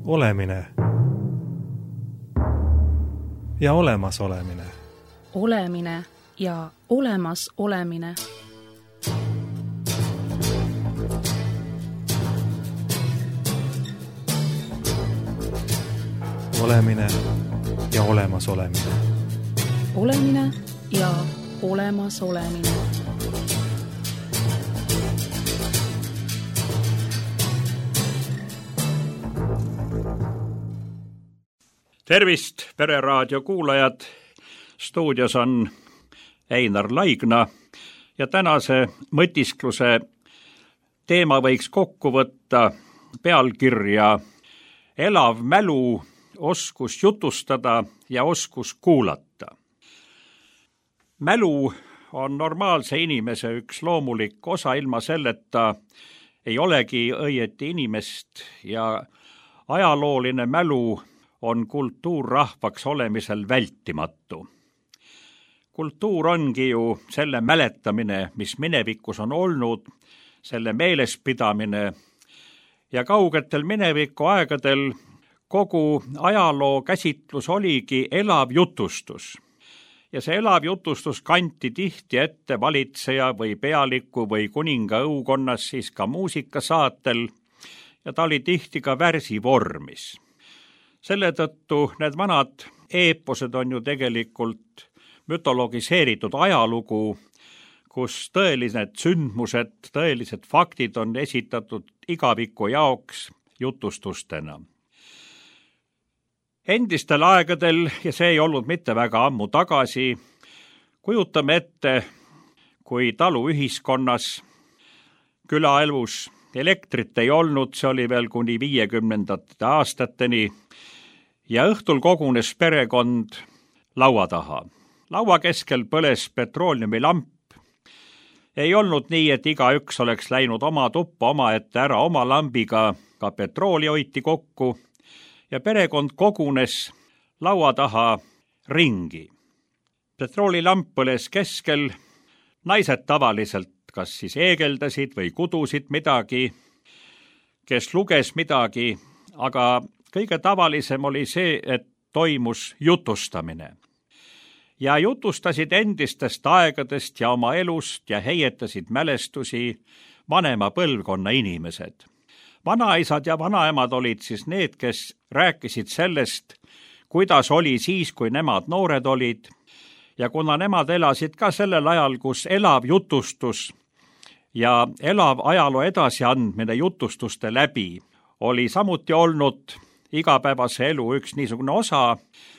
Olemine ja olemasolemine. Olemine ja olemas olemine. Olemine ja olemas olemine. Olemine ja olemas olemine. Tervist, Pereraadio kuulajad! Stuudios on Einar Laigna ja tänase mõtiskluse teema võiks kokku võtta pealkirja Elav mälu, oskus jutustada ja oskus kuulata. Mälu on normaalse inimese üks loomulik osa, ilma selleta ei olegi õieti inimest ja ajalooline mälu on kultuurrahvaks olemisel vältimatu. Kultuur ongi ju selle mäletamine, mis minevikus on olnud, selle meelespidamine ja kaugetel mineviku aegadel kogu ajaloo käsitlus oligi elav jutustus. Ja see elav jutustus kanti tihti ette valitseja või pealiku või kuninga õukonnas siis ka muusikasaatel ja ta oli tihti ka värsi vormis. Selle tõttu need vanad eeposed on ju tegelikult mütologiseeritud ajalugu, kus tõelised sündmused, tõelised faktid on esitatud igaviku jaoks jutustustena. Endistel aegadel, ja see ei olnud mitte väga ammu tagasi, kujutame ette, kui taluühiskonnas külaelus elektrit ei olnud, see oli veel kuni 50. aastateni, ja õhtul kogunes perekond laua taha. Laua keskel põles petrooleumilamp. Ei olnud nii, et igaüks oleks läinud oma tuppa omaette ära oma lambiga, ka petrooli hoiti kokku, ja perekond kogunes laua taha ringi. Petroolilamp põles keskel, naised tavaliselt kas siis eegeldasid või kudusid midagi, kes luges midagi, aga kõige tavalisem oli see, et toimus jutustamine. Ja jutustasid endistest aegadest ja oma elust ja heietasid mälestusi vanema põlvkonna inimesed. Vanaisad ja vanaemad olid siis need, kes rääkisid sellest, kuidas oli siis, kui nemad noored olid, ja kuna nemad elasid ka sellel ajal, kus elav jutustus ja elav ajaloo edasiandmine jutustuste läbi oli samuti olnud igapäevase elu üks niisugune osa,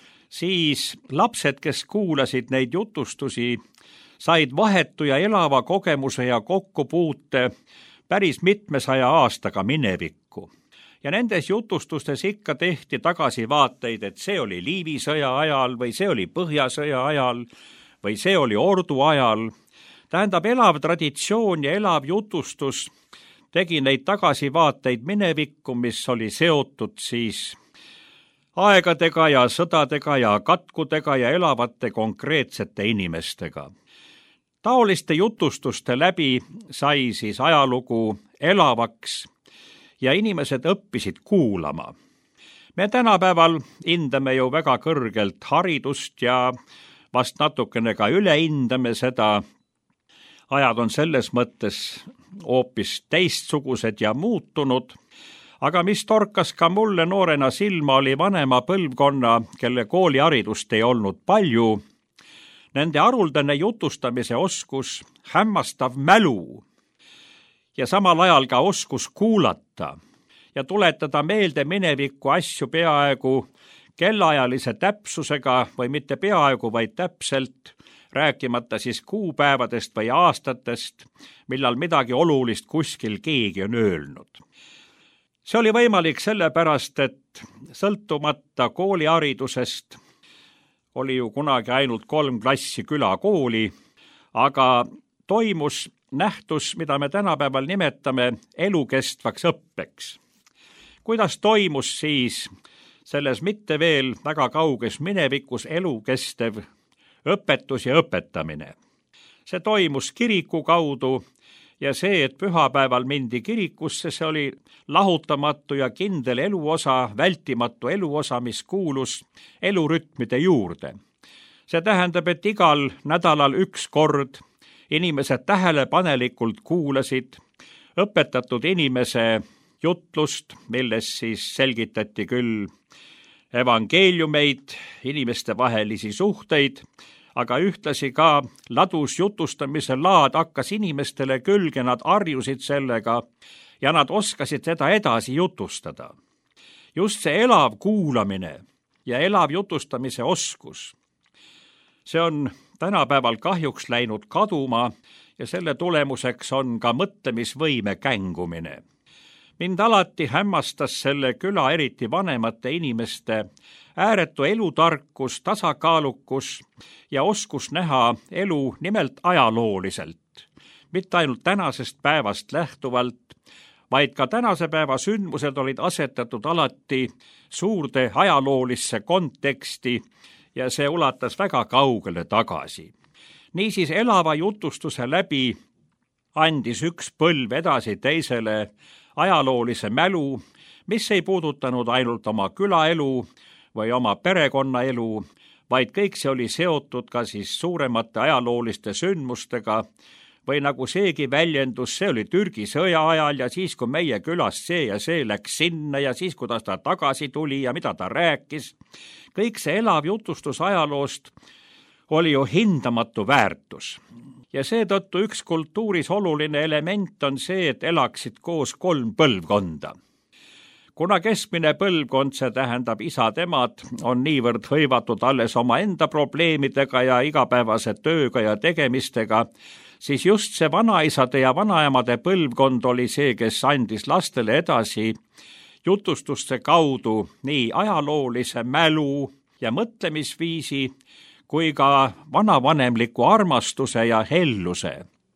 siis lapsed, kes kuulasid neid jutustusi, said vahetu ja elava kogemuse ja kokkupuute päris mitmesaja aastaga minevikku. Ja nendes jutustustes ikka tehti tagasivaateid, et see oli Liivisõja ajal või see oli Põhjasõja ajal või see oli Ordu ajal. Tähendab, elav traditsioon ja elav jutustus tegi neid tagasivaateid minevikku, mis oli seotud siis aegadega ja sõdadega ja katkudega ja elavate konkreetsete inimestega. Taoliste jutustuste läbi sai siis ajalugu elavaks ja inimesed õppisid kuulama. Me tänapäeval hindame ju väga kõrgelt haridust ja vast natukene ka ülehindame seda. Ajad on selles mõttes hoopis teistsugused ja muutunud, aga mis torkas ka mulle noorena silma oli vanema põlvkonna, kelle kooliharidust ei olnud palju, nende haruldane jutustamise oskus, hämmastav mälu ja samal ajal ka oskus kuulata ja tuletada meelde mineviku asju peaaegu kellaajalise täpsusega või mitte peaaegu, vaid täpselt, rääkimata siis kuupäevadest või aastatest, millal midagi olulist kuskil keegi on öelnud. See oli võimalik sellepärast, et sõltumata kooliharidusest oli ju kunagi ainult 3 klassi külakooli, aga toimus nähtus, mida me tänapäeval nimetame elukestvaks õppeks. Kuidas toimus siis selles mitte veel väga kauges minevikus elukestev õpetus ja õpetamine? See toimus kiriku kaudu ja see, et pühapäeval mindi kirikusse, see oli lahutamatu ja kindel eluosa, vältimatu eluosa, mis kuulus elurütmide juurde. See tähendab, et igal nädalal üks kord inimesed tähelepanelikult kuulasid õpetatud inimese jutlust, milles siis selgitati küll evangeeliumeid, inimeste vahelisi suhteid, aga ühtlasi ka ladus jutustamise laad hakkas inimestele külge, nad harjusid sellega ja nad oskasid seda edasi jutustada. Just see elav kuulamine ja elav jutustamise oskus, see on tänapäeval kahjuks läinud kaduma ja selle tulemuseks on ka mõtlemisvõime kängumine. Mind alati hämmastas selle küla eriti vanemate inimeste ääretu elutarkus, tasakaalukus ja oskus näha elu nimelt ajalooliselt. Mitte ainult tänasest päevast lähtuvalt, vaid ka tänase päeva sündmused olid asetatud alati suurde ajaloolisse konteksti ja see ulatas väga kaugele tagasi. Niisiis elava jutustuse läbi andis üks põlv edasi teisele ajaloolise mälu, mis ei puudutanud ainult oma külaelu või oma perekonnaelu, vaid kõik see oli seotud ka siis suuremate ajalooliste sündmustega või nagu seegi väljendus, see oli Türgi sõja ajal ja siis, kui meie külast see ja see läks sinna ja siis, kuidas ta tagasi tuli ja mida ta rääkis. Kõik see elav jutustus ajaloost oli ju hindamatu väärtus. Ja seetõttu üks kultuuris oluline element on see, et elaksid koos 3 põlvkonda. Kuna keskmine põlvkond, see tähendab isad-emad, on niivõrd hõivatud alles oma enda probleemidega ja igapäevase tööga ja tegemistega, siis just see vanaisade ja vanaemade põlvkond oli see, kes andis lastele edasi jutustuste kaudu nii ajaloolise mälu ja mõtlemisviisi, kui ka vanavanemliku armastuse ja helluse.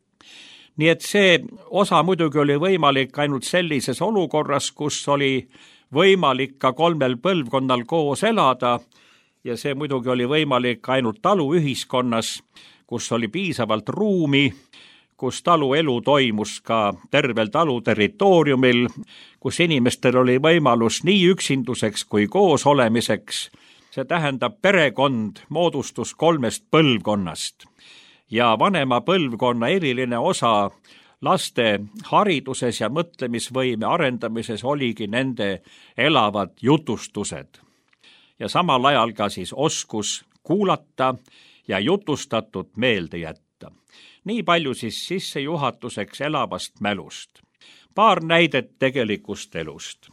Nii et see osa muidugi oli võimalik ainult sellises olukorras, kus oli võimalik ka 3 põlvkonnal koos elada ja see muidugi oli võimalik ainult taluühiskonnas, kus oli piisavalt ruumi, kus taluelu toimus ka tervel talu territooriumil, kus inimestel oli võimalus nii üksinduseks kui koos olemiseks. See tähendab, perekond moodustus 3 põlvkonnast ja vanema põlvkonna eriline osa laste hariduses ja mõtlemisvõime arendamises oligi nende elavad jutustused. Ja samal ajal ka siis oskus kuulata ja jutustatut meelde jätta. Nii palju siis sissejuhatuseks elavast mälust. Paar näidet tegelikust elust.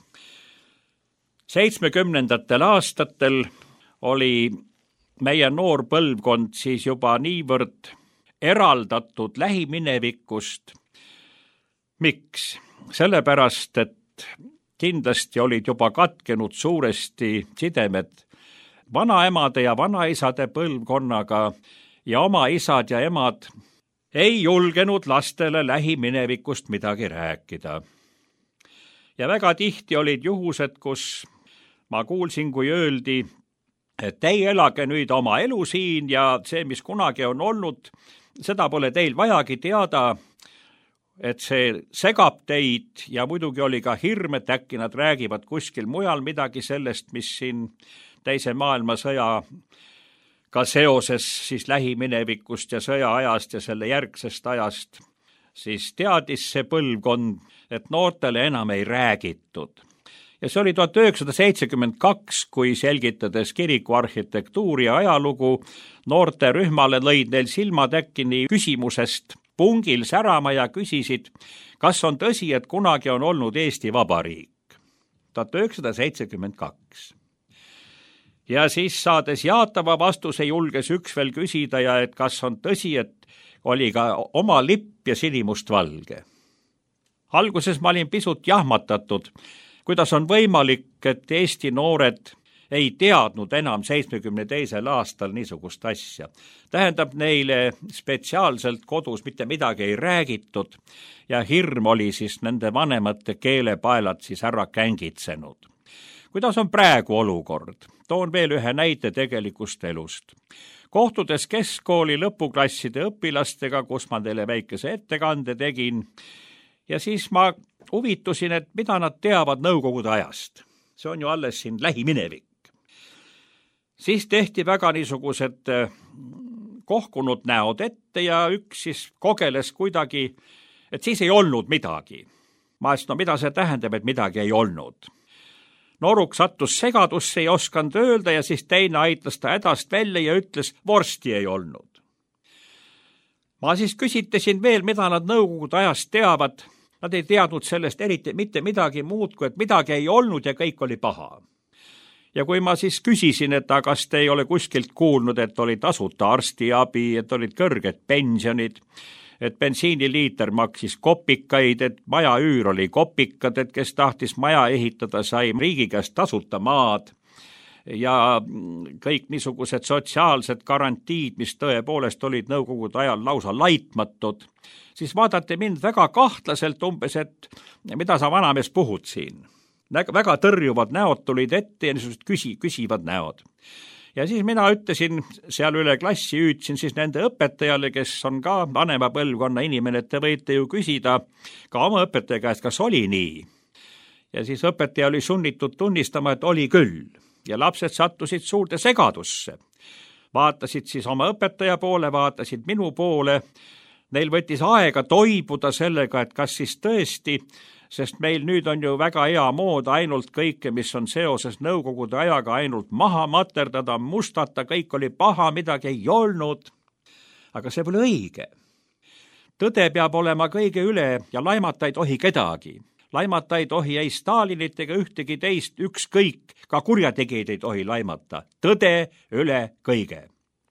70. aastatel oli meie noor põlvkond siis juba niivõrd eraldatud lähiminevikust. Miks? Sellepärast, et kindlasti olid juba katkenud suuresti sidemed vanaemade ja vanaisade põlvkonnaga ja oma isad ja emad ei julgenud lastele lähiminevikust midagi rääkida. Ja väga tihti olid juhused, kus ma kuulsin, kui öeldi, et ei elage nüüd oma elu siin ja see, mis kunagi on olnud, seda pole teil vajagi teada, et see segab teid ja muidugi oli ka hirm, et äkki nad räägivad kuskil mujal midagi sellest, mis siin teise maailmasõjaga seoses siis lähiminevikust ja sõjaajast ja selle järgsest ajast, siis teadis see põlvkond, et noortele enam ei räägitud. Ja see oli 1972, kui selgitades kiriku arhitektuuri ja ajalugu, noorte rühmale lõid neil silmad äkki nii küsimusest pungil särama ja küsisid, kas on tõsi, et kunagi on olnud Eesti Vabariik. 1972. Ja siis saades jaatava vastuse julges üks veel küsida ja et kas on tõsi, et oli ka oma lipp ja sinimustvalge. Alguses ma olin pisut jahmatatud, kuidas on võimalik, et Eesti noored ei teadnud enam 72. aastal niisugust asja. Tähendab, neile spetsiaalselt kodus mitte midagi ei räägitud ja hirm oli siis nende vanemate keelepaelad siis ära kängitsenud. kuidas on praegu olukord? Toon veel ühe näite tegelikust elust. Kohtudes keskkooli lõpuklasside õpilastega, kus ma teile väikese ettekande tegin, ja siis ma huvitusin, et mida nad teavad Nõukogude ajast. See on ju alles siin lähiminevik. Siis tehti väga niisugused kohkunud näod ette ja üks siis kogeles kuidagi, et siis ei olnud midagi. Ma ütlesin, no mida see tähendab, et midagi ei olnud? Nooruk sattus segadusse, ei osanud öelda ja siis teine aitas ta hädast välja ja ütles, vorsti ei olnud. Ma siis küsitlesin veel, mida nad Nõukogude ajast teavad. Nad ei teadnud sellest eriti mitte midagi muud, kui et midagi ei olnud ja kõik oli paha. Ja kui ma siis küsisin, et kas te ei ole kuskilt kuulnud, et oli tasuta arstiabi, et olid kõrged pensionid, et bensiiniliiter maksis kopikaid, et maja üür oli kopikad, et kes tahtis maja ehitada, sai riigi käest tasuta maad ja kõik niisugused sotsiaalsed garantiid, mis tõepoolest olid Nõukogude ajal lausa laitmatud, siis vaadati mind väga kahtlaselt umbes, et mida sa vanamees puhud siin. Väga tõrjuvad näod tulid ette ja niisugused küsivad näod. Ja siis mina ütlesin seal üle klassi, hüüdsin siis nende õpetajale, kes on ka vanema põlvkonna inimene, et te võite ju küsida ka oma õpetaja käest, kas oli nii. Ja siis õpetaja oli sunnitud tunnistama, et oli küll. Ja lapsed sattusid suurde segadusse. Vaatasid siis oma õpetaja poole, vaatasid minu poole. Neil võttis aega toibuda sellega, et kas siis tõesti, sest meil nüüd on ju väga hea mood ainult kõike, mis on seoses Nõukogude ajaga, ainult maha materdada, mustata, kõik oli paha, midagi ei olnud. Aga see pole õige. Tõde peab olema kõige üle ja laimata ei tohi kedagi. Laimata ei tohi ei Stalinit ega ühtegi teist, ükskõik, ka kurjategijaid ei tohi laimata. Tõde üle kõige.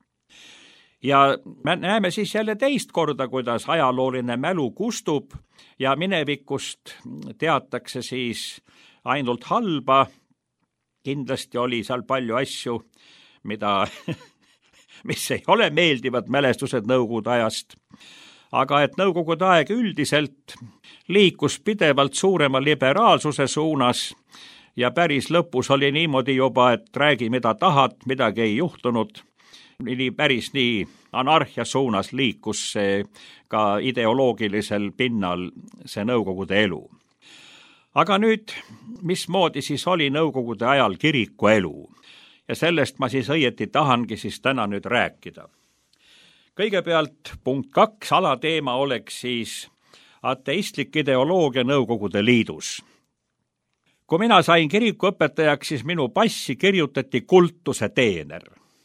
Ja me näeme siis jälle teist korda, kuidas ajalooline mälu kustub ja minevikust teatakse siis ainult halba. Kindlasti oli seal palju asju, mis ei ole meeldivad mälestused Nõukogude ajast. Aga et Nõukogude aeg üldiselt liikus pidevalt suurema liberaalsuse suunas ja päris lõpus oli niimoodi juba, et räägi mida tahad, midagi ei juhtunud. Päris nii anarhia suunas liikus see ka ideoloogilisel pinnal see Nõukogude elu. Aga nüüd, mismoodi siis oli Nõukogude ajal kiriku elu? Ja sellest ma siis õieti tahangi siis täna nüüd rääkida. Kõigepealt punkt 2 alateema oleks siis ateistlik ideoloogia Nõukogude Liidus. Kui mina sain kirikuõpetajaks, siis minu passi kirjutati kultuse teener.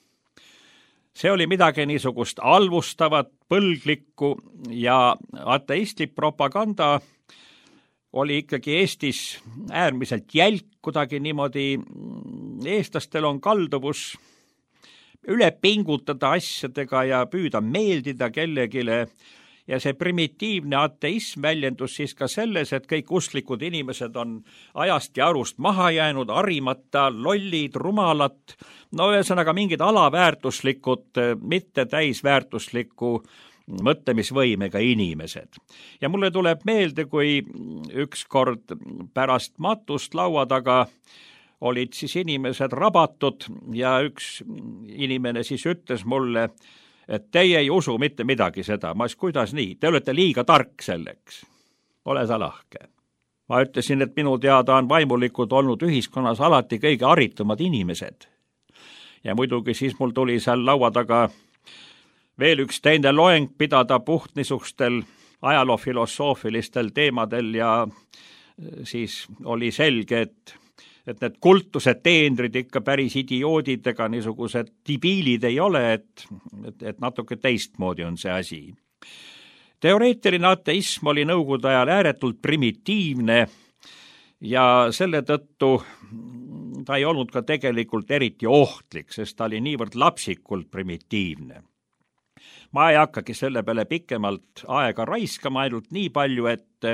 See oli midagi niisugust alvustavat, põlglikku ja ateistlik propaganda oli ikkagi Eestis äärmiselt jälk, kuidagi niimoodi eestlastel on kalduvus üle pingutada asjadega ja püüda meeldida kellegile. Ja see primitiivne ateism väljendus siis ka selles, et kõik usklikud inimesed on ajast ja arust maha jäänud, harimata, lollid, rumalad, no ühesõnaga mingid alaväärtuslikud, mitte täisväärtusliku mõtlemisvõimega inimesed. Ja mulle tuleb meelde, kui ükskord pärast matust laua taga olid siis inimesed rabatud ja üks inimene siis ütles mulle, et teie ei usu mitte midagi seda. Ma ütlesin, kuidas nii? Te olete liiga tark selleks. Ole sa lahke. Ma ütlesin, et minu teada on vaimulikud olnud ühiskonnas alati kõige haritumad inimesed. Ja muidugi siis mul tuli seal laua taga veel üks teine loeng pidada puht niisugustel ajaloofilosoofilistel teemadel ja siis oli selge, et need kultuse teenrid ikka päris idioodid ega niisugused dibiilid ei ole, et natuke teistmoodi on see asi. Teoreetiline ateism oli Nõukogude ajal ääretult primitiivne ja selle tõttu ta ei olnud ka tegelikult eriti ohtlik, sest ta oli niivõrd lapsikult primitiivne. Ma ei hakkagi selle peale pikemalt aega raiskama, ainult nii palju,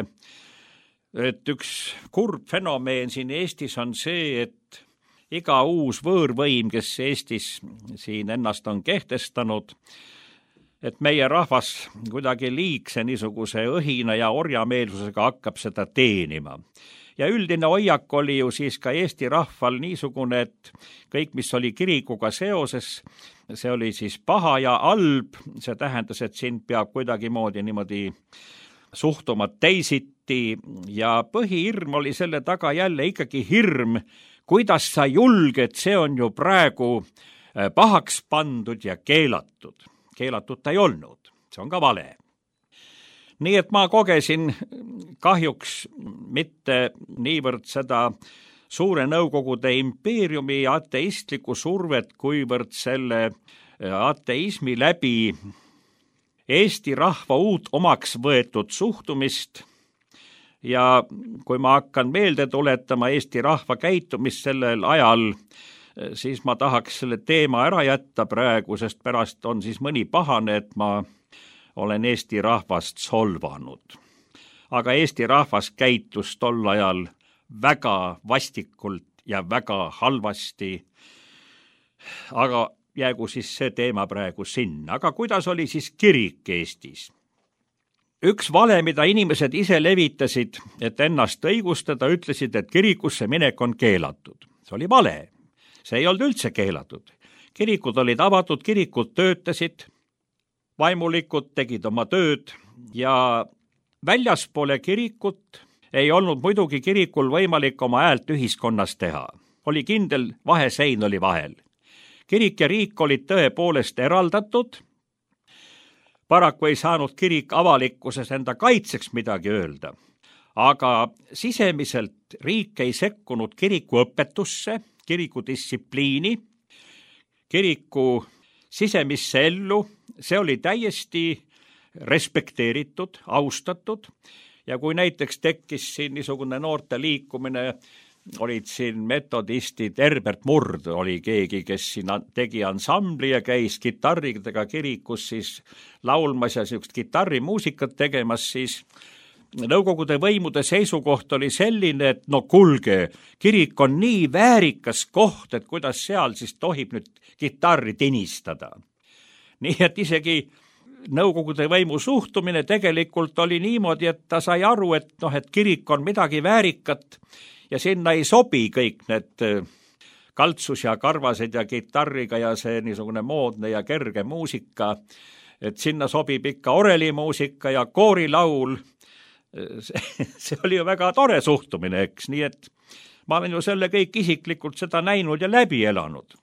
et üks kurb fenomeen siin Eestis on see, et iga uus võõrvõim, kes Eestis siin ennast on kehtestanud, et meie rahvas kuidagi liigse niisuguse õhina ja orjameelsusega hakkab seda teenima. ja üldine hoiak oli ju siis ka Eesti rahval niisugune, et kõik, mis oli kirikuga seoses, see oli siis paha ja halb, see tähendas, et sind peab kuidagimoodi niimoodi suhtuma teisiti ja põhihirm oli selle taga jälle ikkagi hirm, kuidas sa julged, see on ju praegu pahaks pandud ja keelatud. Keelatud ta ei olnud, see on ka vale. Nii et ma kogesin kahjuks mitte niivõrd seda suure Nõukogude impeeriumi ateistlikku survet, kuivõrd selle ateismi läbi Eesti rahva uut omaks võetud suhtumist. Ja kui ma hakkan meelde tuletama Eesti rahva käitumist sellel ajal, siis ma tahaks selle teema ära jätta praegu, sest pärast on siis mõni pahane, et ma olen Eesti rahvast solvanud. Aga Eesti rahvas käitus tol ajal väga vastikult ja väga halvasti. Aga jäägu siis see teema praegu sinna. Aga kuidas oli siis kirik Eestis? Üks vale, mida inimesed ise levitasid, et ennast õigustada, ütlesid, et kirikusse minek on keelatud. See oli vale. See ei olnud üldse keelatud. Kirikud olid avatud, kirikud töötasid, vaimulikud tegid oma tööd ja väljaspoole kirikut ei olnud muidugi kirikul võimalik oma häält ühiskonnas teha. Oli kindel vahesein oli vahel. Kirik ja riik olid tõepoolest eraldatud. Paraku ei saanud kirik avalikkuses enda kaitseks midagi öelda. Aga sisemiselt riik ei sekkunud kiriku õpetusse, kiriku distsipliini, kiriku sisemisse ellu, see oli täiesti respekteeritud, austatud ja kui näiteks tekkis siin niisugune noorte liikumine, olid siin metodistid, Herbert Murd oli keegi, kes siin tegi ansambli ja käis kitarridega kirikus siis laulmas ja niisugust kitarrimuusikat tegemas, siis Nõukogude võimude seisukoht oli selline, et no kuulge, kirik on nii väärikas koht, et kuidas seal siis tohib nüüd kitarri tinistada. Nii et isegi Nõukogude võimu suhtumine tegelikult oli niimoodi, et ta sai aru, et kirik on midagi väärikat ja sinna ei sobi kõik need kaltsus ja karvased ja kitarriga ja see niisugune moodne ja kerge muusika, et sinna sobib ikka orelimuusika ja koorilaul. See oli ju väga tore suhtumine, eks, nii et ma olen ju selle kõik isiklikult seda näinud ja läbi elanud.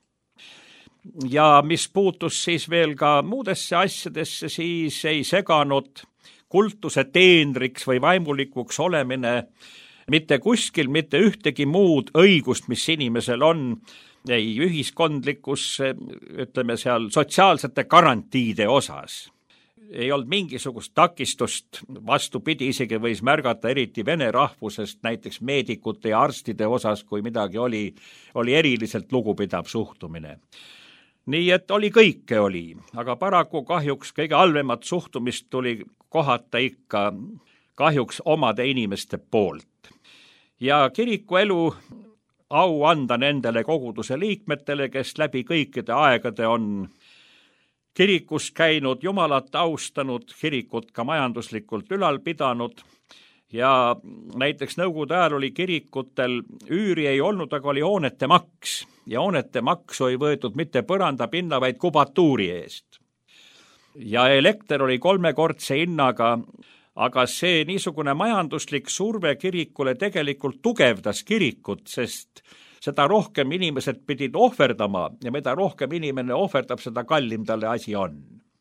Ja mis puutus siis veel ka muudesse asjadesse, siis ei seganud kultuse teenriks või vaimulikuks olemine mitte kuskil, mitte ühtegi muud õigust, mis inimesel on, ei ühiskondlikus, ütleme seal sotsiaalsete garantiide osas. Ei olnud mingisugust takistust, vastupidi isegi võis märgata eriti vene rahvusest, näiteks meedikute ja arstide osas, kui midagi oli eriliselt lugupidav suhtumine. Nii et kõike oli, aga paraku kahjuks kõige halvemat suhtumist tuli kohata ikka kahjuks omade inimeste poolt. Ja kiriku elu au anda nendele koguduse liikmetele, kes läbi kõikide aegade on kirikus käinud, Jumalat austanud, kirikut ka majanduslikult ülal pidanud ja näiteks Nõukogude ajal oli kirikutel üüri ei olnud, aga oli hoonete maks ja hoonete maksu ei võetud mitte põrandapinna, vaid kubatuuri eest. Ja elekter oli 3-kordse hinnaga, aga see niisugune majanduslik surve kirikule tegelikult tugevdas kirikut, sest seda rohkem inimesed pidid ohverdama ja mida rohkem inimene ohverdab, seda kallim talle asi on.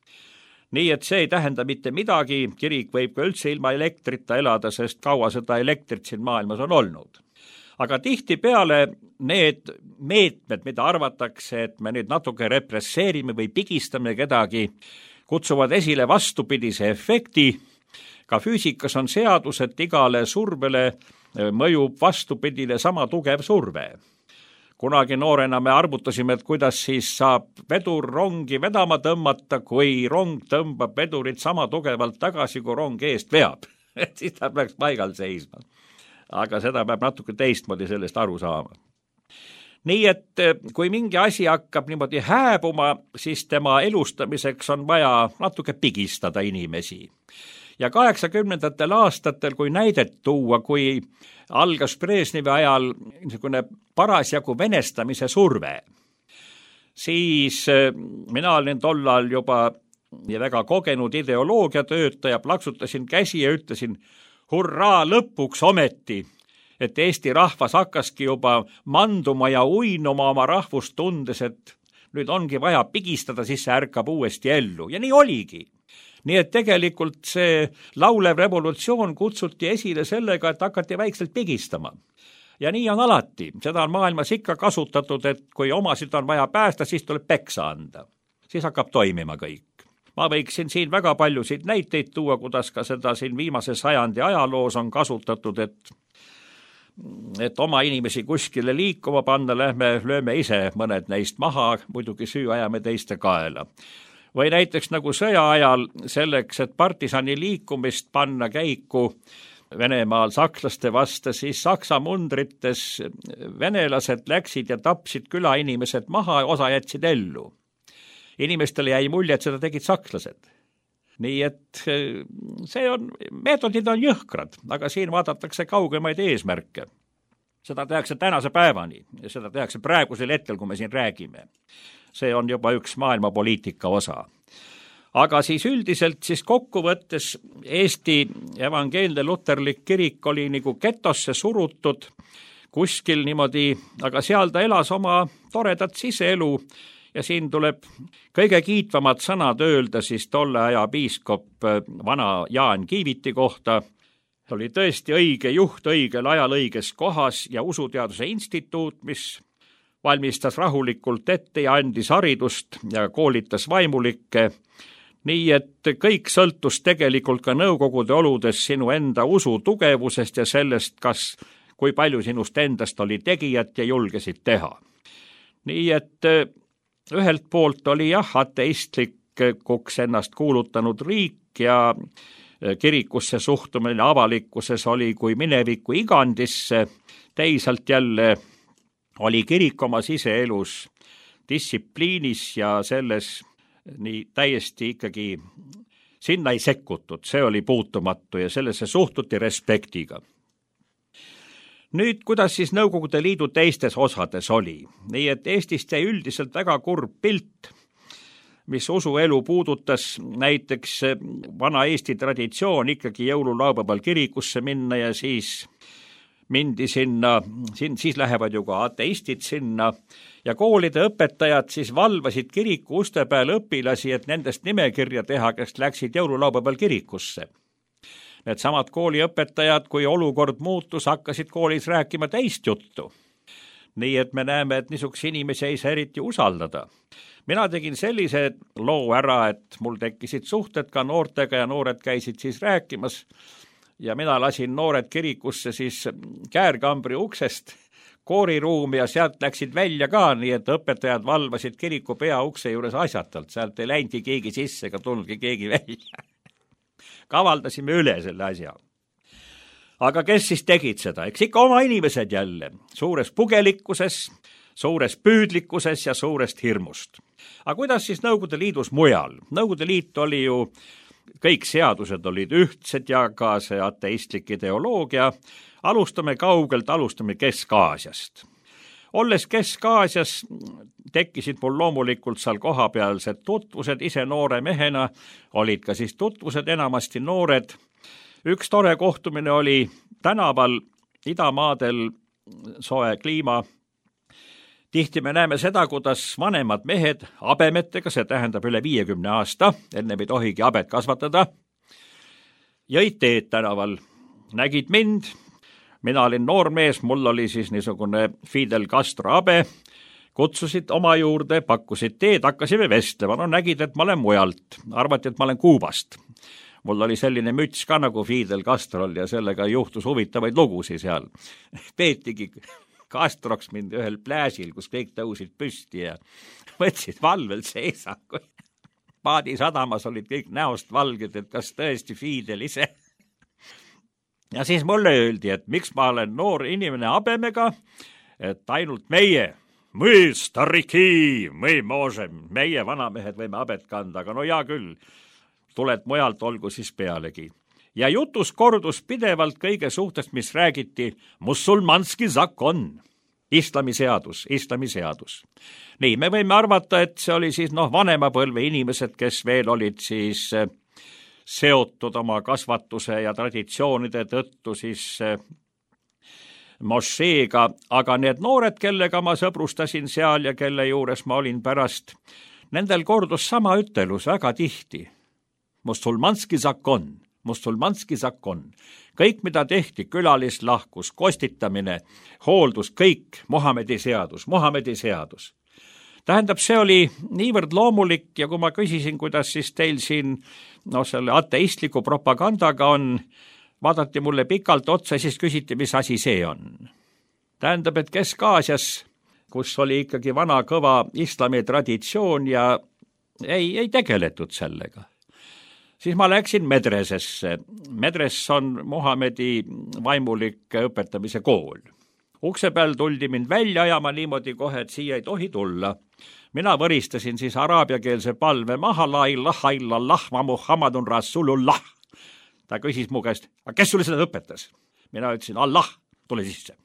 Nii et see ei tähenda mitte midagi, kirik võib ka üldse ilma elektrita elada, sest kaua seda elektrit siin maailmas on olnud. Aga tihtipeale need meetmed, mida arvatakse, et me nüüd natuke represseerime või pigistame kedagi, kutsuvad esile vastupidise efekti. Ka füüsikas on seadus, et igale survele mõjub vastupidile sama tugev surve. Kunagi noorena me arvutasime, et kuidas siis saab vedur rongi vedama tõmmata, kui rong tõmbab vedurit sama tugevalt tagasi, kui rong eest veab. Siis ta peaks paigal seisma. Aga seda peab natuke teistmoodi sellest aru saama. Nii et kui mingi asi hakkab niimoodi hääbuma, siis tema elustamiseks on vaja natuke pigistada inimesi. ja 80. aastatel, kui näidet tuua, kui algas Brežnevi ajal niisugune parasjagu venestamise surve, siis mina olin tollal juba väga kogenud ideoloogiatöötaja, plaksutasin käsi ja ütlesin, hurraa lõpuks ometi, et Eesti rahvas hakkaski juba manduma ja uinuma oma rahvust tundes, et nüüd ongi vaja pigistada, siis see ärkab uuesti ellu. Ja nii oligi. Nii et tegelikult see laulev revolutsioon kutsuti esile sellega, et hakati väikselt pigistama. Ja nii on alati. Seda on maailmas ikka kasutatud, et kui omasid on vaja päästa, siis tuleb peksa anda. Siis hakkab toimima kõik. Ma võiksin siin väga paljusid näiteid tuua, kuidas ka seda siin viimase sajandi ajaloos on kasutatud, et oma inimesi kuskile liikuma panna, lööme ise mõned neist maha, muidugi süü ajame teiste kaela. Või näiteks nagu sõja ajal selleks, et partisani liikumist panna käiku Venemaal sakslaste vastu, siis Saksa mundrites venelased läksid ja tapsid külainimesed maha, osa jätsid ellu. Inimestele jäi mulje, et seda tegid sakslased. Nii et meetodid on jõhkrad, aga siin vaadatakse kaugemaid eesmärke. Seda tehakse tänase päevani ja seda tehakse praegusel hetkel, kui me siin räägime. See on juba üks maailmapoliitika osa. Aga siis üldiselt siis kokkuvõttes Eesti evangeelne luterlik kirik oli nagu getosse surutud kuskil niimoodi, aga seal ta elas oma toredat siseelu. Ja siin tuleb kõige kiitvamad sõnad öelda siis tolle aja piiskop vana Jaan Kiiviti kohta. Oli tõesti õige juht õigel ajal õiges kohas ja Usuteaduse instituut, mis valmistas rahulikult ette ja andis haridust ja koolitas vaimulikke. Nii et kõik sõltus tegelikult ka nõukogude oludes sinu enda usu tugevusest ja sellest, kui palju sinust endast oli tegijat ja julgesid teha. Nii et ühelt poolt oli ateistlikuks ennast kuulutanud riik ja kirikusse suhtumine avalikkuses oli kui mineviku igandisse, teisalt jälle oli kirik oma siseelus distsipliinis ja selles nii täiesti ikkagi sinna ei sekkutud, see oli puutumatu ja sellesse suhtuti respektiga. Nüüd, kuidas siis Nõukogude Liidu teistes osades oli? Nii et Eestist jäi üldiselt väga kurb pilt, mis usuelu puudutas näiteks vana Eesti traditsioon ikkagi jõululaupäeval kirikusse minna ja siis mindi sinna, siis lähevad ju ka ateistid sinna ja koolide õpetajad siis valvasid kiriku uste peal õpilasi, et nendest nimekirja teha, kes läksid jõululaupäeval kirikusse. Need samad kooliõpetajad, kui olukord muutus, hakkasid koolis rääkima teist juttu. Nii et me näeme, et niisuguse inimesi ei saa eriti usaldada. Mina tegin sellise loo ära, et mul tekkisid suhted ka noortega ja noored käisid siis rääkimas ja mina lasin noored kirikusse siis käärkambri uksest kooriruumi ja sealt läksid välja ka, nii et õpetajad valvasid kiriku pea ukse juures asjatalt. Sealt ei läinudki keegi sisse ega tulnudki keegi välja. Kavaldasime üle selle asja. Aga kes siis tegid seda? Eks ikka oma inimesed jälle, suures pugelikkuses, suures püüdlikkuses ja suurest hirmust. Aga kuidas siis Nõukogude Liidus mujal? Nõukogude Liit oli ju, kõik seadused olid ühtsed ja ka see ateistlik ideoloogia. Alustame kaugelt, alustame Kesk-Aasiast. Olles Kesk-Aasias tekkisid mul loomulikult seal kohapealsed tutvused, ise noore mehena olid ka siis tutvused, enamasti noored. Üks tore kohtumine oli tänaval Idamaadel soe kliima. Tihti me näeme seda, kuidas vanemad mehed abemetega, see tähendab üle 50 aasta, enne ei tohigi abet kasvatada, jõid teed tänaval, nägid mind. Mina olin noor mees, mul oli siis niisugune Fidel Castro abe, kutsusid oma juurde, pakkusid teed, hakkasime vestlema, no nägid, et ma olen mujalt, arvati, et ma olen Kuubast. Mul oli selline müts ka nagu Fidel Castrol ja sellega juhtus huvitavaid lugusid seal. Peetigi Castroks mind ühel plääsil, kus kõik tõusid püsti ja võtsid valvel seisaku. Paadi sadamas olid kõik näost valged, et kas tõesti Fidel ise. Ja siis mulle öeldi, et miks ma olen noor inimene abemega, et ainult meie, мы старики, мы можем, meie vanamehed võime abet kanda, aga no hea küll, tuled mujalt, olgu siis pealegi. ja jutus kordus pidevalt kõige suhtest, mis räägiti musulmanski zakon, islami seadus. Nii, me võime arvata, et see oli siis vanema põlve inimesed, kes veel olid siis seotud oma kasvatuse ja traditsioonide tõttu siis mošeega, aga need noored, kellega ma sõbrustasin seal ja kelle juures ma olin pärast, nendel kordus sama ütelus väga tihti. Musulmanski zakon. Kõik, mida tehti, külalislahkus, kostitamine, hooldus, kõik Muhamedi seadus. Tähendab, see oli niivõrd loomulik ja kui ma küsisin, kuidas siis teil siin selle ateistliku propagandaga on, vaadati mulle pikalt otsa, siis küsiti, mis asi see on. Tähendab, et Kesk-Aasias, kus oli ikkagi vana kõva islami traditsioon ja ei tegeletud sellega. Siis ma läksin medresesse. Medres on Muhamedi vaimulik õpetamise kool. Ukse peal tuldi mind välja ajama niimoodi kohe, et siia ei tohi tulla. Mina võristasin siis araabiakeelse palve maha, la ilaha illallah, ma Muhammadun Rasulullah. Ta küsis mu käest, aga kes sulle seda õpetas? Mina ütlesin, Allah, tule sisse.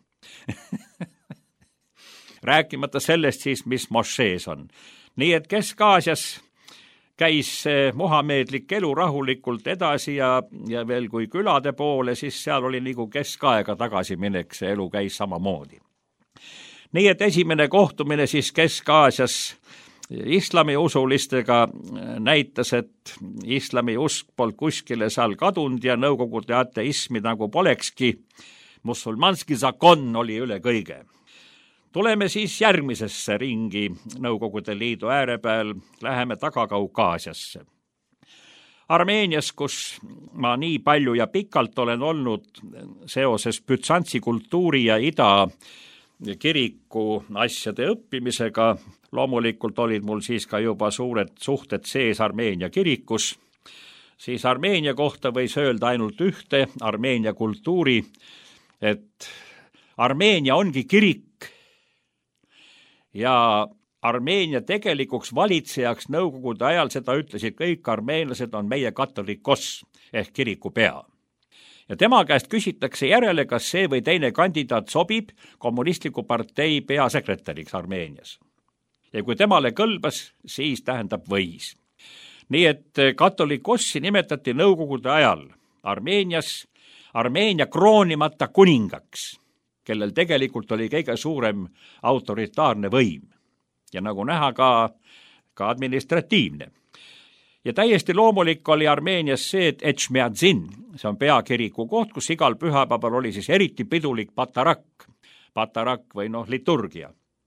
Rääkimata sellest siis, mis mošees on. Nii et Kesk-Aasias käis muhamedlik elu rahulikult edasi ja veel kui külade poole, siis seal oli nagu keskaega tagasiminek, see elu käis samamoodi. Nii et esimene kohtumine siis Kesk-Aasias islamiusulistega näitas, et islami usk polnud kuskile seal kadunud ja nõukogude ateismi nagu polekski. Musulmanski zakon oli üle kõige. Tuleme siis järgmisesse ringi Nõukogude Liidu äärepeal, läheme Taga-Kaukaasiasse. Armeenias, kus ma nii palju ja pikalt olen olnud seoses Bütsantsi kultuuri ja ida kiriku asjade õppimisega, loomulikult olid mul siis ka juba suured suhted sees Armeenia kirikus, siis Armeenia kohta võis öelda ainult ühte, Armeenia kultuuri, et Armeenia ongi kirik, ja Armeenia tegelikuks valitsejaks nõukogude ajal, seda ütlesid kõik armeenlased, on meie katolikos ehk kiriku pea. Ja tema käest küsitakse järele, kas see või teine kandidaat sobib kommunistliku partei peasekretäriks Armeenias. Ja kui temale kõlbas, siis tähendab võis. Nii et katolikossi nimetati nõukogude ajal Armeenias Armeenia kroonimata kuningaks, kellel tegelikult oli kõige suurem autoritaarne võim ja nagu näha ka administratiivne. Ja täiesti loomulik oli Armeenias see, et Etšmiadzin, see on peakiriku koht, kus igal pühapäeval oli siis eriti pidulik patarak või liturgia.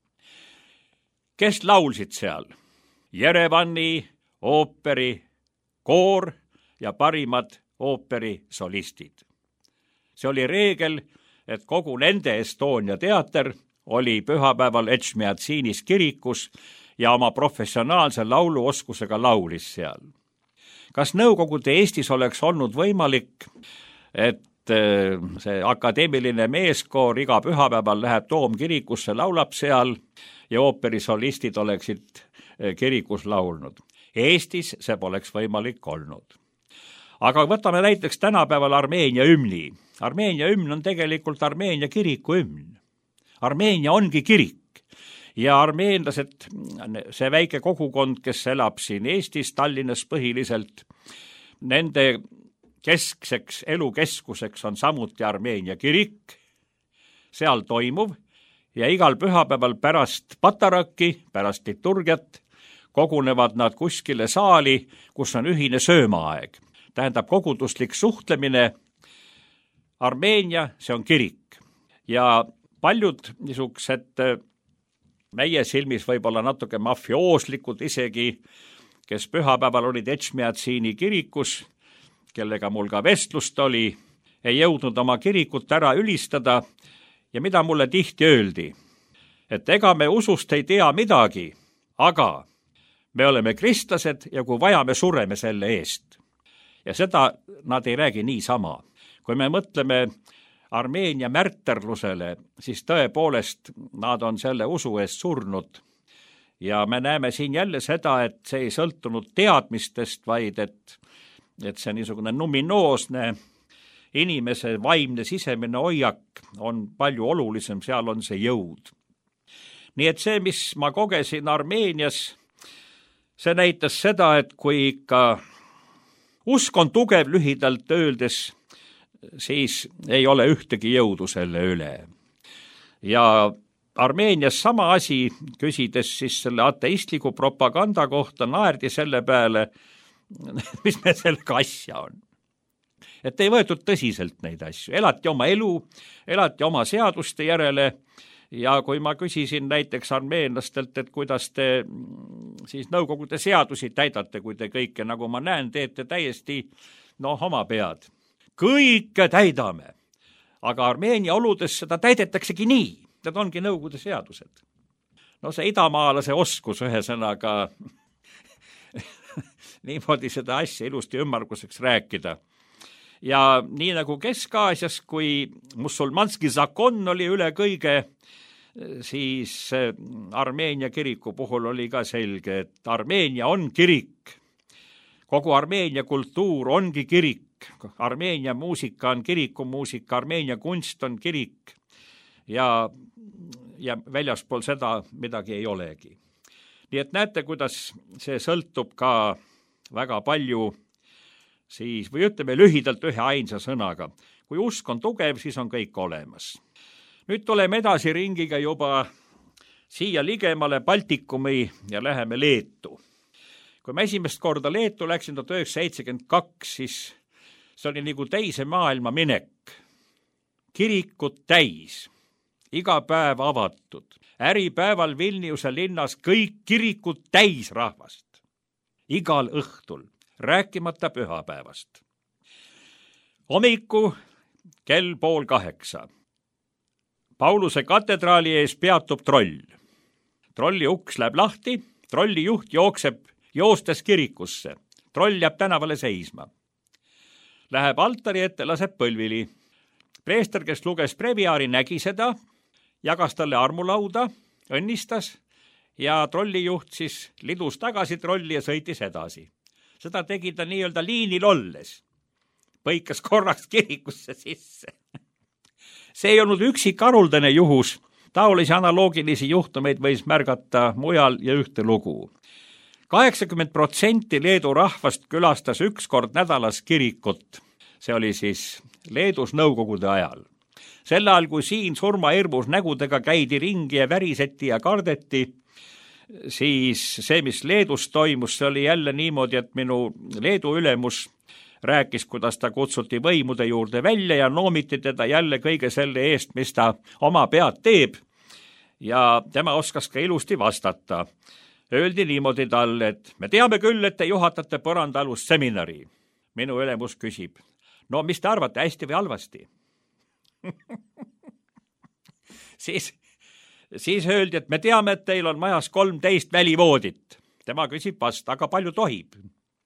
Kes laulsid seal? Jerevani ooperi koor ja parimad ooperisolistid. See oli reegel, et kogu nende Estonia teater oli pühapäeval Etšmiadzinis kirikus ja oma professionaalse lauluoskusega laulis seal. Kas Nõukogude Eestis oleks olnud võimalik, et see akadeemiline meeskoor iga pühapäeval läheb Toomkirikusse, laulab seal ja ooperisolistid oleksid kirikus laulnud? Eestis see poleks võimalik olnud. Aga võtame näiteks tänapäeval Armeenia hümni. Armeenia hümn on tegelikult Armeenia kiriku hümn. Armeenia ongi kirik ja armeenlased, see väike kogukond, kes elab siin Eestis, Tallinnas põhiliselt, nende keskseks elukeskuseks on samuti Armeenia kirik, seal toimuv ja igal pühapäeval pärast pataraki, pärast liturgiat kogunevad nad kuskile saali, kus on ühine söömaaeg. Tähendab koguduslik suhtlemine. Armeenia, see on kirik ja paljud niisugused meie silmis võib-olla natuke mafiooslikud isegi, kes pühapäeval olid Etšmiadzini kirikus, kellega mul ka vestlust oli, ei jõudnud oma kirikut ära ülistada ja mida mulle tihti öeldi, et ega me usust ei tea midagi, aga me oleme kristlased ja kui vaja, me sureme selle eest. Ja seda nad ei räägi niisama. Kui me mõtleme Armeenia märterlusele, siis tõepoolest nad on selle usu eest surnud. Ja me näeme siin jälle seda, et see ei sõltunud teadmistest, vaid et see niisugune numinoosne inimese vaimne sisemine hoiak on palju olulisem, seal on see jõud. Nii et see, mis ma kogesin Armeenias, see näitas seda, et kui ikka usk on tugev lühidalt öeldes, siis ei ole ühtegi jõudu selle üle. Ja Armeenias sama asi, küsides siis selle ateistliku propaganda kohta, naerdi selle peale, mis meil sellega asja on. Et ei võetud tõsiselt neid asju, elati oma elu, elati oma seaduste järele ja kui ma küsisin näiteks armeenlastelt, et kuidas te siis nõukogude seadusi täidate, kui te kõike, nagu ma näen, teete täiesti oma pead. Kõike täidame, aga Armeenia oludes seda täidetaksegi nii, need ongi nõukogude seadused. See idamaalase oskus ühesõnaga niimoodi seda asja ilusti ümmarguseks rääkida. Ja nii nagu Kesk-Aasias, kui musulmanski zakon oli üle kõige, siis Armeenia kiriku puhul oli ka selge, et Armeenia on kirik. Kogu Armeenia kultuur ongi kirik. Armeenia muusika on kirikumuusika, Armeenia kunst on kirik ja väljaspool seda midagi ei olegi. Nii et näete, kuidas see sõltub ka väga palju siis, või ütleme lühidalt ühe ainsa sõnaga. Kui usk on tugev, siis on kõik olemas. Nüüd tuleme edasi ringiga juba siia ligemale Baltikumi ja läheme Leetu. Kui ma esimest korda Leetu läksin 1972, siis see oli nagu teise maailma minek. Kirikud täis, iga päev avatud. Äripäeval Vilniuse linnas kõik kirikud täis rahvast. Igal õhtul, rääkimata pühapäevast. Hommiku kell 7:30. Pauluse katedraali ees peatub troll. Trolli uks läheb lahti, trolli juht jookseb joostes kirikusse. Troll jääb tänavale seisma. Läheb altari ette, laseb põlvili. Preester, kes luges breviaari, nägi seda, jagas talle armulauda, õnnistas ja trollijuht siis lidus tagasi trolli ja sõitis edasi. Seda tegi ta nii-öelda liinil olles. Põikas korraks kirikusse sisse. See ei olnud üksik haruldane juhus. Taolisi analoogilisi juhtumeid võis märgata mujal ja ühte lugu. 80% Leedu rahvast külastas üks kord nädalas kirikut. See oli siis Leedus nõukogude ajal. Sel ajal, kui siin surmahirmus nägudega käidi ringi ja väriseti ja kardeti, siis see, mis Leedus toimus, see oli jälle niimoodi, et minu Leedu ülemus rääkis, kuidas ta kutsuti võimude juurde välja ja noomiti teda jälle kõige selle eest, mis ta oma pead teeb. Ja tema oskas ka ilusti vastata. Öeldi niimoodi talle, et me teame küll, et te juhatate põrandaalust seminari. Minu ülemus küsib, no mis te arvate, hästi või halvasti? Siis öeldi, et me teame, et teil on majas 13 välivoodit. Tema küsib vast, aga palju tohib?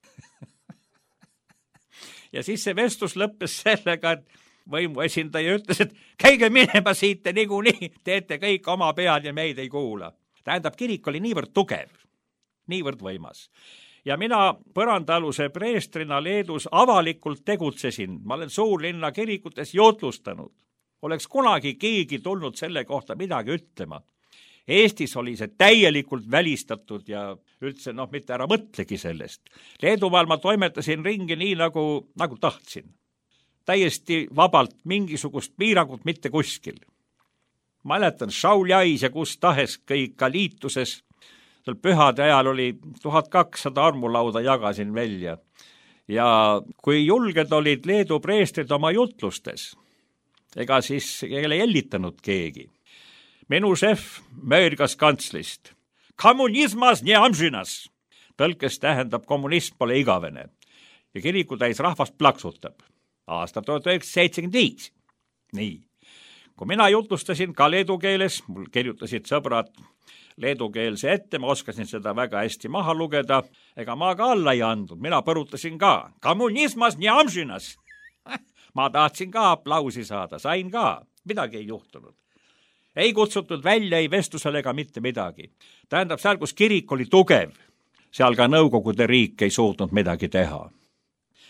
Ja siis see vestlus lõppes sellega, et võimu esindaja ütles, et käige minema siit ja niikuinii teete kõik oma pead ja meid ei kuula. Tähendab, kirik oli niivõrd tugev, niivõrd võimas. Ja mina põrandaaluse preestrina Leedus avalikult tegutsesin. Ma olen suurlinna kirikutes jutlustanud. Oleks kunagi keegi tulnud selle kohta midagi ütlema. Eestis oli see täielikult välistatud ja üldse mitte ära mõtlegi sellest. Leedumaal ma toimetasin ringi nii, nagu tahtsin. Täiesti vabalt, mingisugust piirangut mitte kuskil. Mäletan Šauljais ja kus tahes kõik ka liituses. Seal pühade ajal oli 1200 armulauda jagasin välja. Ja kui julged olid Leedu preestrid oma jutlustes, ega siis ei jellitanud keegi. Minu šef möörgas kantslist. Kommunismas nie amžinas. Tõlkes tähendab, kommunism pole igavene. Ja kiriku täis rahvast plaksutab. Aasta 1975. Nii. Kui mina jutlustasin ka leedu keeles, mul kirjutasid sõbrad leedukeelse ette, ma oskasin seda väga hästi maha lugeda, ega ma ka alla ei andnud, mina põrutasin ka. Kommunismas nie amžinas. Ma tahtsin ka aplausi saada, sain ka, midagi ei juhtunud. Ei kutsutud välja, ei vestlusele ega mitte midagi. Tähendab, seal, kus kirik oli tugev, seal ka nõukogude riik ei suutnud midagi teha.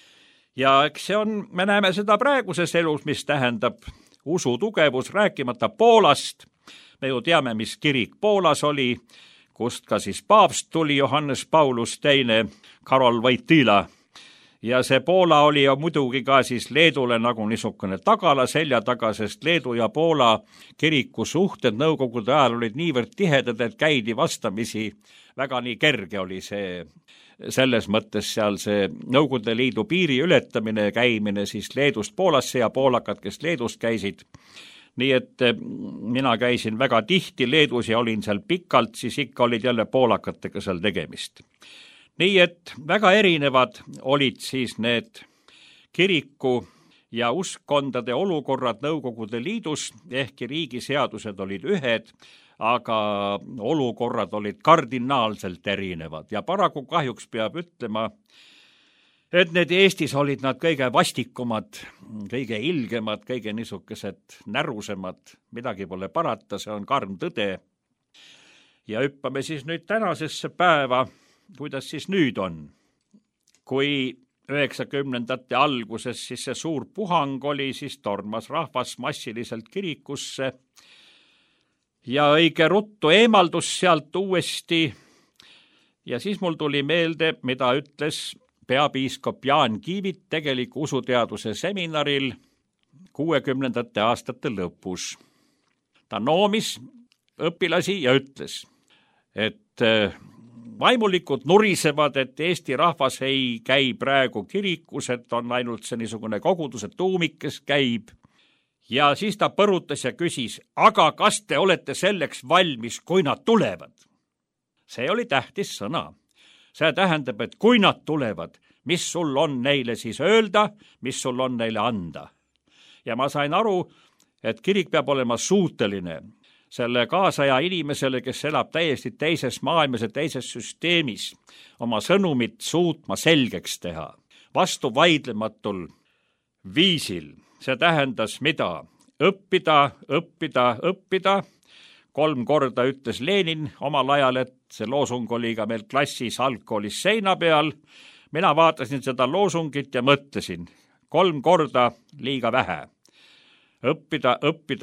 ja eks see on, me näeme seda praeguses elus, mis tähendab usu tugevus, rääkimata Poolast. Me ju teame, mis kirik Poolas oli, kust ka siis paavst tuli, Johannes Paulus II, Karol Wojtyla. Ja see Poola oli ju muidugi ka siis Leedule nagu niisugune tagala selja taga, sest Leedu ja Poola kiriku suhted nõukogude ajal olid niivõrd tihedad, et käidi vastamisi, väga nii kerge oli see, selles mõttes seal see Nõukogude Liidu piiri ületamine ja käimine siis Leedust Poolasse ja poolakad, kes Leedust käisid. Nii et mina käisin väga tihti Leedus ja olin seal pikalt, siis ikka olid jälle poolakatega seal tegemist. Nii et väga erinevad olid siis need kiriku ja uskkondade olukorrad Nõukogude Liidus, ehkki riigiseadused olid ühed, aga olukorrad olid kardinaalselt erinevad ja paraku kahjuks peab ütlema, et need Eestis olid nad kõige vastikumad, kõige ilgemad, kõige niisugused närusemad, midagi pole parata, see on karm tõde. Ja hüppame siis nüüd tänasesse päeva, kuidas siis nüüd on. Kui 90ndate alguses siis see suur puhang oli, siis tormas rahvas massiliselt kirikusse ja õige ruttu eemaldus sealt uuesti. Ja siis mul tuli meelde, mida ütles peapiiskop Jaan Kiivit tegeliku usuteaduse seminaril 60ndate aastate lõpus. Ta noomis õpilasi ja ütles, et vaimulikud nurisevad, et Eesti rahvas ei käi praegu kirikus, et on ainult see niisugune koguduse tuumik, kes käib. Ja siis ta põrutas ja küsis, aga kas te olete selleks valmis, kui nad tulevad? See oli tähtis sõna. See tähendab, et kui nad tulevad, mis sul on neile siis öelda, mis sul on neile anda. Ja ma sain aru, et kirik peab olema suuteline selle kaasaja inimesele, kes elab täiesti teises maailmas ja teises süsteemis, oma sõnumit suutma selgeks teha, vastuvaidlematul viisil. See tähendas mida? Õppida. 3 korda ütles Lenin omal ajal, et see loosung oli ka meil klassis algkoolis seina peal. Mina vaatasin seda loosungit ja mõtlesin, 3 korda liiga vähe. Õppida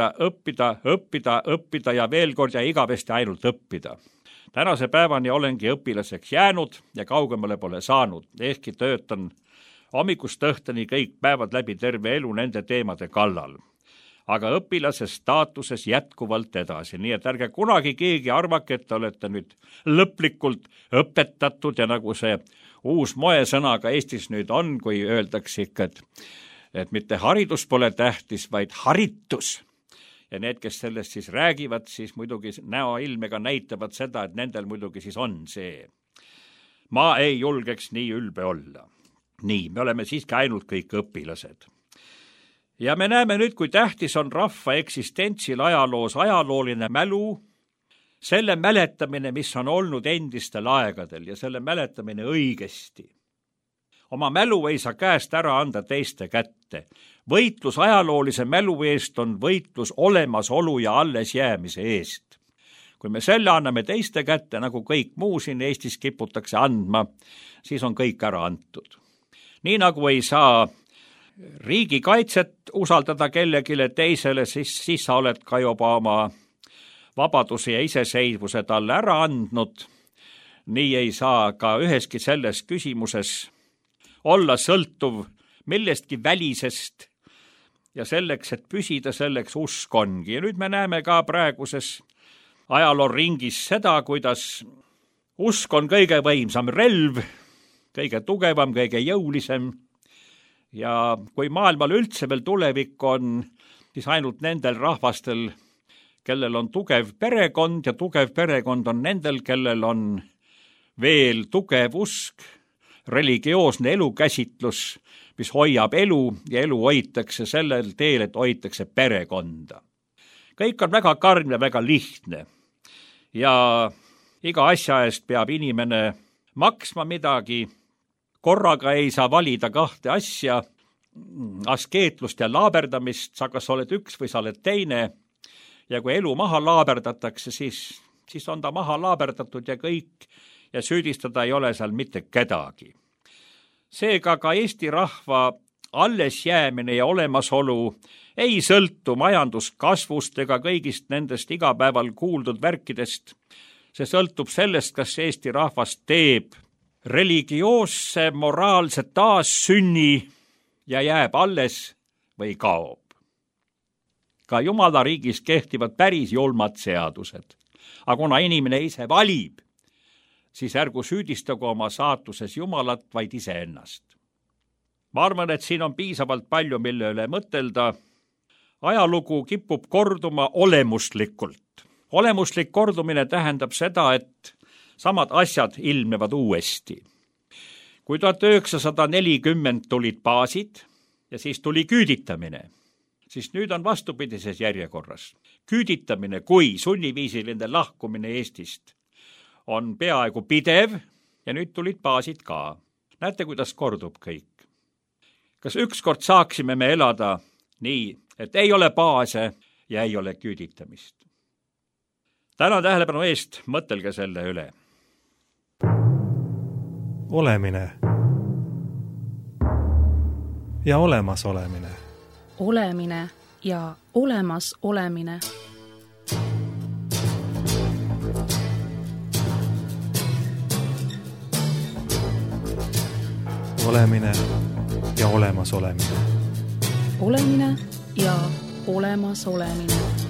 ja veel kord ja igavesti ainult õppida. Tänase päevani olengi õpilaseks jäänud ja kaugemale pole saanud, ehkki töötan hommikust õhtuni kõik päevad läbi terve elu nende teemade kallal. Aga õpilase staatuses jätkuvalt edasi, nii et ärge kunagi keegi arvake, et te olete nüüd lõplikult õpetatud ja nagu see uus moesõna ka Eestis nüüd on, kui öeldakse ikka, et mitte haridus pole tähtis, vaid haritus. Ja need, kes sellest siis räägivad, siis muidugi näoilmega näitavad seda, et nendel muidugi siis on see. Ma ei julgeks nii ülbe olla. Nii, me oleme siiski ainult kõik õpilased. Ja me näeme nüüd, kui tähtis on rahva eksistentsil ajaloos ajalooline mälu, selle mäletamine, mis on olnud endistel aegadel ja selle mäletamine õigesti. Oma mälu ei saa käest ära anda teiste kätte. Võitlus ajaloolise mälu eest on võitlus olemasolu ja alles jäämise eest. Kui me selle anname teiste kätte, nagu kõik muu siin Eestis kiputakse andma, siis on kõik ära antud. Nii nagu ei saa riigikaitset usaldada kellegile teisele, siis sa oled ka juba oma vabaduse ja iseseisvuse talle ära andnud. Nii ei saa ka üheski selles küsimuses olla sõltuv millestki välisest ja selleks, et püsida, selleks usk ongi. Ja nüüd me näeme ka praeguses ajalooringis seda, kuidas usk on kõige võimsam relv, kõige tugevam, kõige jõulisem. Ja kui maailmal üldse veel tulevik on, siis ainult nendel rahvastel, kellel on tugev perekond ja tugev perekond on nendel, kellel on veel tugev usk, religioosne elukäsitlus, mis hoiab elu ja elu hoitakse sellel teel, et hoitakse perekonda. Kõik on väga karm ja väga lihtne ja iga asja eest peab inimene maksma midagi. Korraga ei saa valida 2 asja, askeetlust ja laaberdamist, sa kas oled üks või sa oled teine. Ja kui elu maha laaberdatakse, siis on ta maha laaberdatud ja kõik ja süüdistada ei ole seal mitte kedagi. seega ka Eesti rahva allesjäämine ja olemasolu ei sõltu majanduskasvust ega kõigist nendest igapäeval kuuldud värkidest. See sõltub sellest, kas Eesti rahvas teeb religioosse, moraalse taassünni ja jääb alles või kaob. Ka Jumala riigis kehtivad päris julmad seadused. Aga kuna inimene ise valib, siis ärgu süüdistagu oma saatuses Jumalat, vaid iseennast. Ma arvan, et siin on piisavalt palju, mille üle mõtelda. Ajalugu kipub korduma olemuslikult. Olemuslik kordumine tähendab seda, et samad asjad ilmnevad uuesti. Kui 1940 tulid baasid ja siis tuli küüditamine, siis nüüd on vastupidises järjekorras. Küüditamine kui sunniviisiline lahkumine Eestist on peaaegu pidev ja nüüd tulid baasid ka. Näete, kuidas kordub kõik. Kas ükskord saaksime me elada nii, et ei ole baase ja ei ole küüditamist? Tänan tähelepanu eest, mõtelge selle üle. Olemine ja olemas olemine. Olemine ja olemas olemine. Olemine ja olemas olemine. Olemine ja olemas olemine.